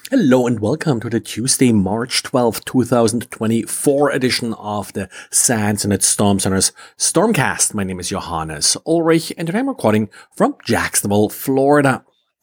Hello and welcome to the Tuesday, March 12th, 2024 edition of the SANS and its Storm Center's Stormcast. My name is Johannes Ulrich and today I'm recording from Jacksonville, Florida.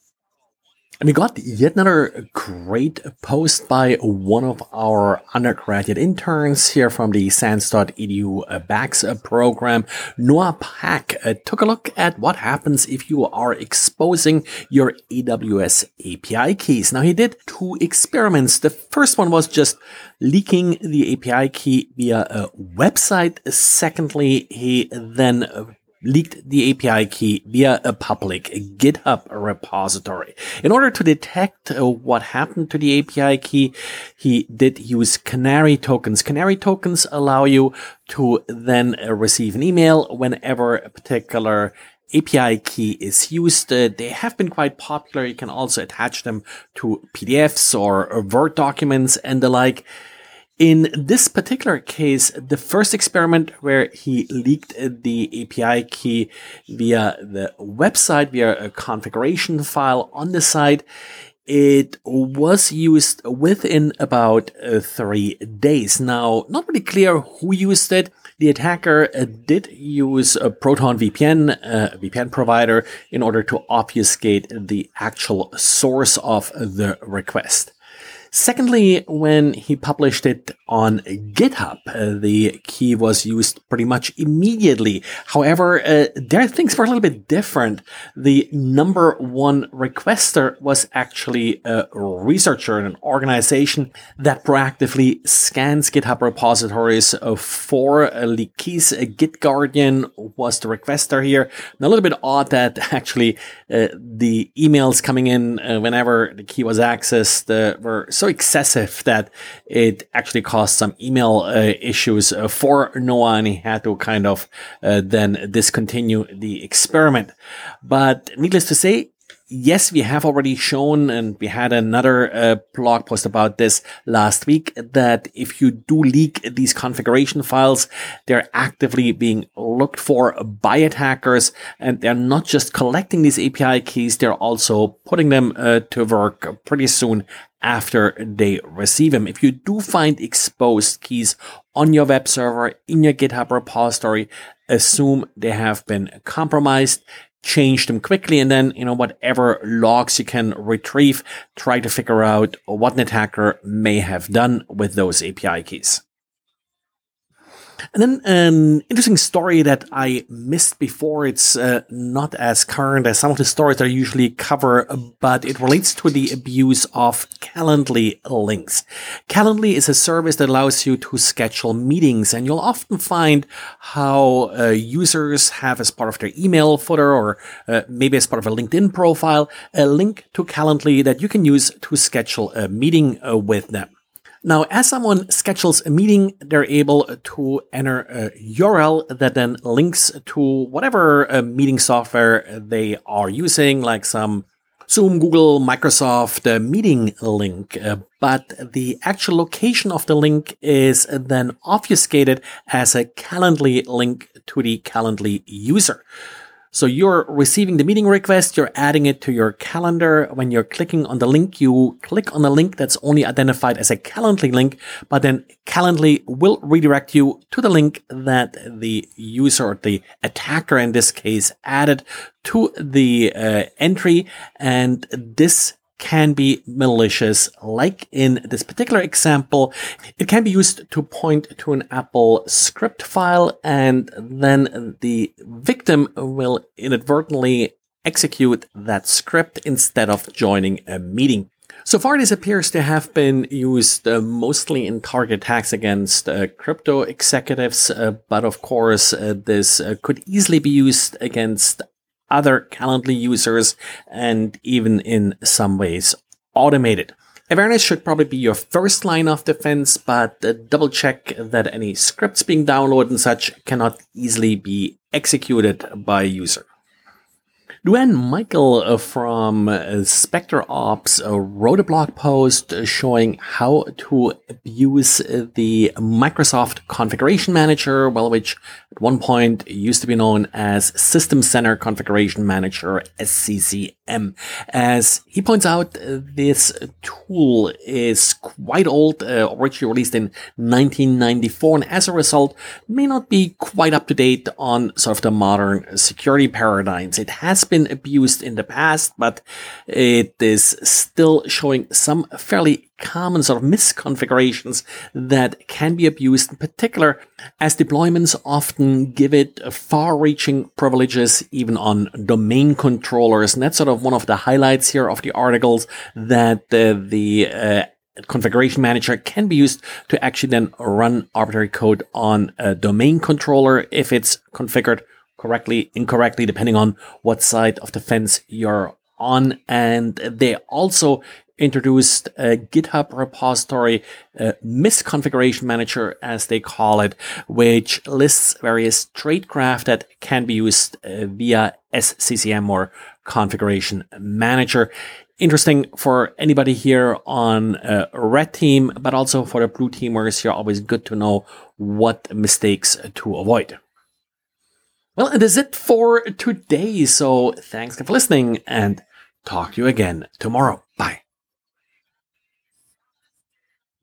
And we got yet another great post by one of our undergraduate interns here from the SANS.edu BAX program. Noah Pack took a look at what happens if you are exposing your AWS API keys. Now, he did two experiments. The first one was just leaking the API key via a website. Secondly, he then leaked the API key via a public GitHub repository. In order to detect what happened to the API key, he did use canary tokens. Canary tokens allow you to then receive an email whenever a particular API key is used. They have been quite popular. You can also attach them to PDFs or Word documents and the like. In this particular case, the first experiment where he leaked the API key via the website, via a configuration file on the site, it was used within about 3 days. Now, not really clear who used it. The attacker did use a Proton VPN, a VPN provider, in order to obfuscate the actual source of the request. Secondly, when he published it on GitHub, the key was used pretty much immediately. However, there things were a little bit different. The number one requester was actually a researcher in an organization that proactively scans GitHub repositories for leaked keys. GitGuardian was the requester here. And a little bit odd that actually the emails coming in whenever the key was accessed were so excessive that it actually caused some email issues for Noah, and he had to kind of then discontinue the experiment. But needless to say, yes, we have already shown, and we had another blog post about this last week, that if you do leak these configuration files, they're actively being looked for by attackers, and they're not just collecting these API keys, they're also putting them to work pretty soon after they receive them. If you do find exposed keys on your web server, in your GitHub repository, assume they have been compromised. Change them quickly, and then, whatever logs you can retrieve, try to figure out what an attacker may have done with those API keys. And then an interesting story that I missed before. It's not as current as some of the stories I usually cover, but it relates to the abuse of Calendly links. Calendly is a service that allows you to schedule meetings, and you'll often find how users have, as part of their email footer or maybe as part of a LinkedIn profile, a link to Calendly that you can use to schedule a meeting with them. Now, as someone schedules a meeting, they're able to enter a URL that then links to whatever meeting software they are using, like some Zoom, Google, Microsoft meeting link. But the actual location of the link is then obfuscated as a Calendly link to the Calendly user. So you're receiving the meeting request, you're adding it to your calendar. When you're clicking on the link, you click on the link that's only identified as a Calendly link, but then Calendly will redirect you to the link that the user, or the attacker in this case, added to the entry. And this can be malicious. Like in this particular example, it can be used to point to an Apple script file, and then the victim will inadvertently execute that script instead of joining a meeting. So far, this appears to have been used mostly in target attacks against crypto executives, but of course, this could easily be used against other Calendly users, and even in some ways automated. Awareness should probably be your first line of defense, but double check that any scripts being downloaded and such cannot easily be executed by a user. Luann Michael from Spectre Ops wrote a blog post showing how to abuse the Microsoft Configuration Manager, which At one point, it used to be known as System Center Configuration Manager, SCCM. As he points out, this tool is quite old, originally released in 1994, and as a result, may not be quite up to date on sort of the modern security paradigms. It has been abused in the past, but it is still showing some fairly common sort of misconfigurations that can be abused, in particular as deployments often give it far-reaching privileges even on domain controllers. And that's sort of one of the highlights here of the articles, that the configuration manager can be used to actually then run arbitrary code on a domain controller if it's configured correctly, incorrectly, depending on what side of the fence you're on. And they also introduced a GitHub repository, misconfiguration manager, as they call it, which lists various tradecraft that can be used via SCCM or configuration manager. Interesting for anybody here on a red team, but also for the blue teamers here, always good to know what mistakes to avoid. Well, and that's it for today. So thanks for listening, and talk to you again tomorrow. Bye.